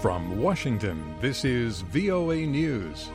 From Washington, this is VOA News.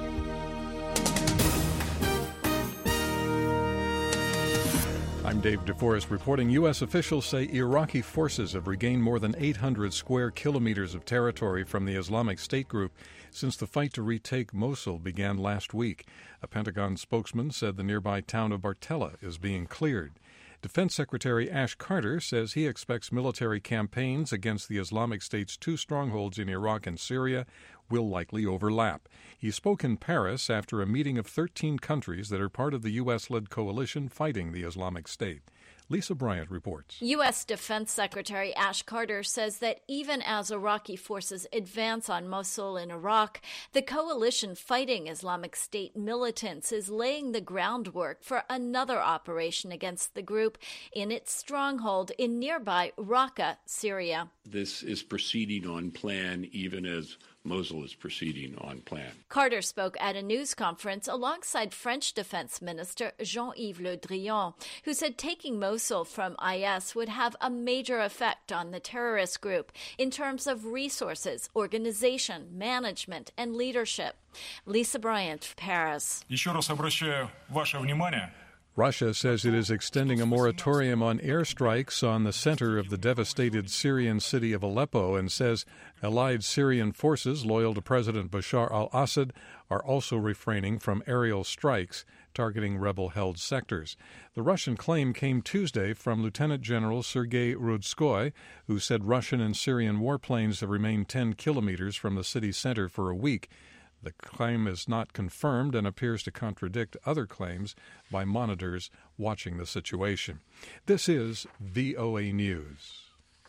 I'm Dave DeForest reporting. U.S. officials say Iraqi forces have regained more than 800 square kilometers of territory from the Islamic State group since the fight to retake Mosul began last week. A Pentagon spokesman said the nearby town of Bartella is being cleared. Defense Secretary Ash Carter says he expects military campaigns against the Islamic State's two strongholds in Iraq and Syria will likely overlap. He spoke in Paris after a meeting of 13 countries that are part of the U.S.-led coalition fighting the Islamic State. Lisa Bryant reports. U.S. Defense Secretary Ash Carter says that even as Iraqi forces advance on Mosul in Iraq, the coalition fighting Islamic State militants is laying the groundwork for another operation against the group in its stronghold in nearby Raqqa, Syria. This is proceeding on plan even as Mosul is proceeding on plan. Carter spoke at a news conference alongside French Defense Minister Jean-Yves Le Drian, who said taking Mosul from IS would have a major effect on the terrorist group in terms of resources, organization, management, and leadership. Lisa Bryant, Paris. Еще раз обращаю ваше внимание. Russia says it is extending a moratorium on airstrikes on the center of the devastated Syrian city of Aleppo and says allied Syrian forces loyal to President Bashar al-Assad are also refraining from aerial strikes targeting rebel-held sectors. The Russian claim came Tuesday from Lieutenant General Sergei Rudskoy, who said Russian and Syrian warplanes have remained 10 kilometers from the city center for a week. The claim is not confirmed and appears to contradict other claims by monitors watching the situation. This is VOA News.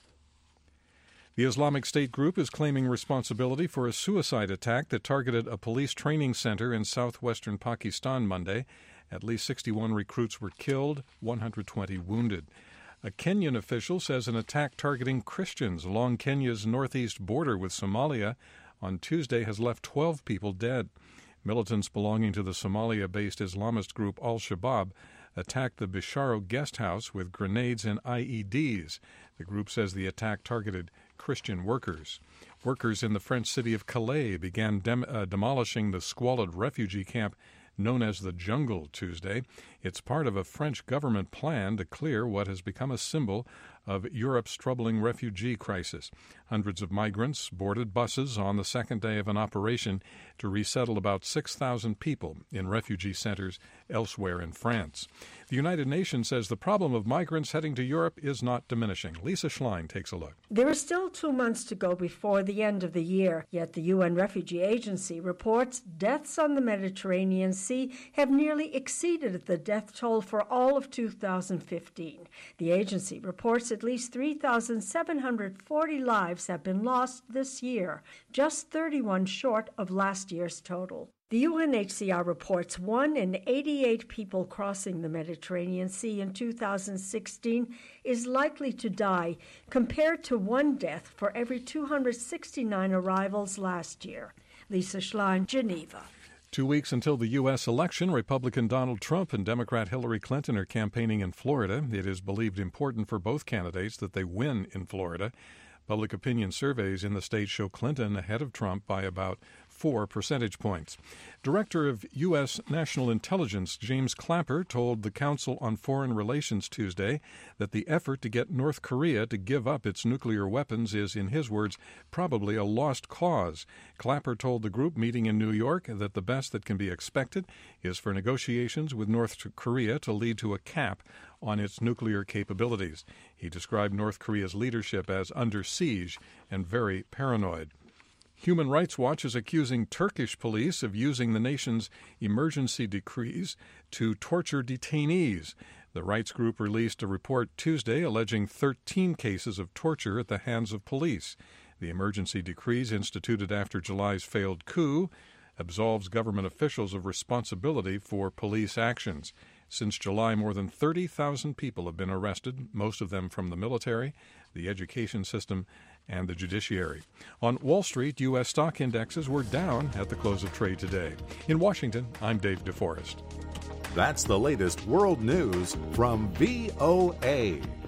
The Islamic State group is claiming responsibility for a suicide attack that targeted a police training center in southwestern Pakistan Monday. At least 61 recruits were killed, 120 wounded. A Kenyan official says an attack targeting Christians along Kenya's northeast border with Somalia on Tuesday has left 12 people dead. Militants belonging to the Somalia-based Islamist group Al-Shabaab attacked the Bisharo guest house with grenades and IEDs. The group says the attack targeted Christian workers. Workers in the French city of Calais began demolishing the squalid refugee camp known as the Jungle Tuesday. It's part of a French government plan to clear what has become a symbol of Europe's troubling refugee crisis. Hundreds of migrants boarded buses on the second day of an operation to resettle about 6,000 people in refugee centers elsewhere in France. The United Nations says the problem of migrants heading to Europe is not diminishing. Lisa Schlein takes a look. There are still 2 months to go before the end of the year, yet the UN Refugee Agency reports deaths on the Mediterranean Sea have nearly exceeded the death toll for all of 2015. The agency reports at least 3,740 lives have been lost this year, just 31 short of last year's total. The UNHCR reports 1 in 88 people crossing the Mediterranean Sea in 2016 is likely to die, compared to 1 death for every 269 arrivals last year. Lisa Schlein, Geneva. 2 weeks until the U.S. election, Republican Donald Trump and Democrat Hillary Clinton are campaigning in Florida. It is believed important for both candidates that they win in Florida. Public opinion surveys in the state show Clinton ahead of Trump by about 4 percentage points. Director of U.S. National Intelligence James Clapper told the Council on Foreign Relations Tuesday that the effort to get North Korea to give up its nuclear weapons is, in his words, probably a lost cause. Clapper told the group meeting in New York that the best that can be expected is for negotiations with North Korea to lead to a cap on its nuclear capabilities. He described North Korea's leadership as under siege and very paranoid. Human Rights Watch is accusing Turkish police of using the nation's emergency decrees to torture detainees. The rights group released a report Tuesday alleging 13 cases of torture at the hands of police. The emergency decrees instituted after July's failed coup absolves government officials of responsibility for police actions. Since July, more than 30,000 people have been arrested, most of them from the military, the education system, and the judiciary. On Wall Street, U.S. stock indexes were down at the close of trade today. In Washington, I'm Dave DeForest. That's the latest world news from VOA.